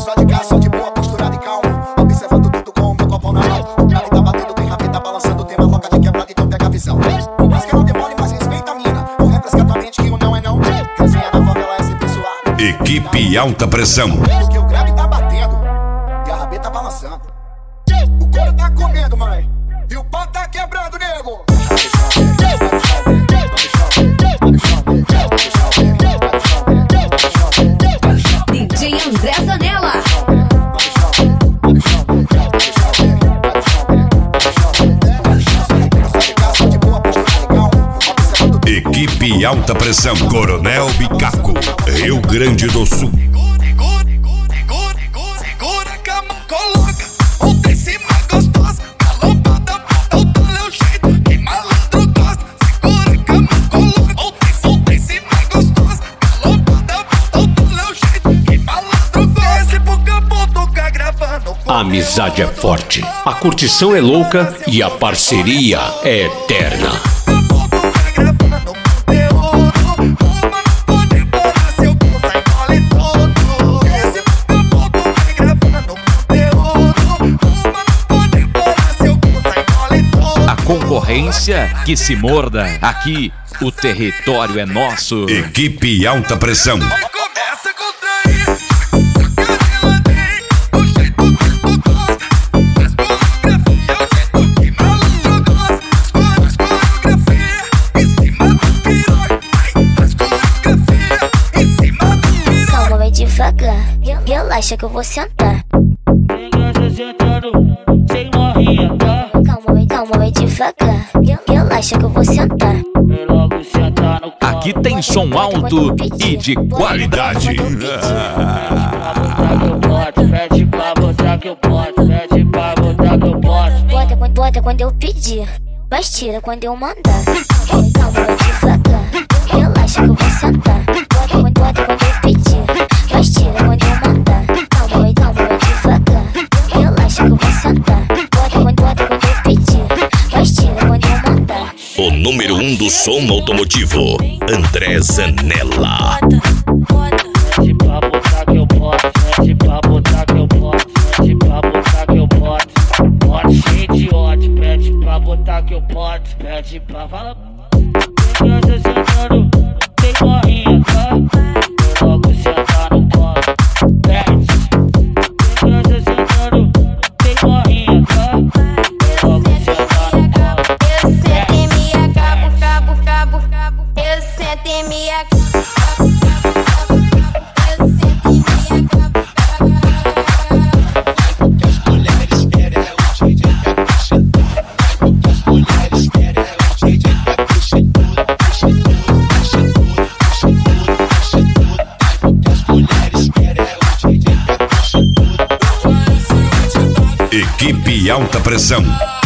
só de cá, só de boa, posturado e calmo. Observando tudo com o meu copo na mão. O cara tá batendo, tem rabeta balançando, tem uma louca de quebrada, então pega a visão. Por mais que ela demore, mas respeita a mina. Não refresca tua mente que o não é não. Resenha da favela é sempre suave. Equipe Alta Pressão. Porque o grave tá batendo e a rabeta balançando. O couro tá comendo, mãe, e o pau tá quebrando, nego. DJ André Zanella. Equipe Alta Pressão. Coronel Bicaco, Rio Grande do Sul. A amizade é forte, a curtição é louca e a parceria é eterna. A concorrência que se morda. Aqui o território é nosso. Equipe Alta Pressão. Relaxa que eu vou sentar. Calma, vai devagar. Relaxa que eu vou sentar. Aqui tem som alto e de qualidade. Bota quando eu pedir, mas tira quando eu mandar. Calma, vai devagar. Relaxa que eu vou sentar. Bota quando eu pedir, mas tira quando eu mandar. Calma, vai devagar. Relaxa que eu vou sentar. Bota quando eu pedir, mas tira quando eu mandar. O número 1 do som automotivo, André Zanella. Mete pra botar que eu boto, mete pra botar que eu boto, mete pra botar que eu boto. Bota cheio de ódio, mete pra botar que eu boto, mete pra fala. Criança sentando, tem morrinha, tá? Eu logo sentar no colo, pede. Criança sentando, tem morrinha, tá? Eu logo sentar no colo. Eu sento em minha cabo. Eu sento em minha Equipe Alta Pressão.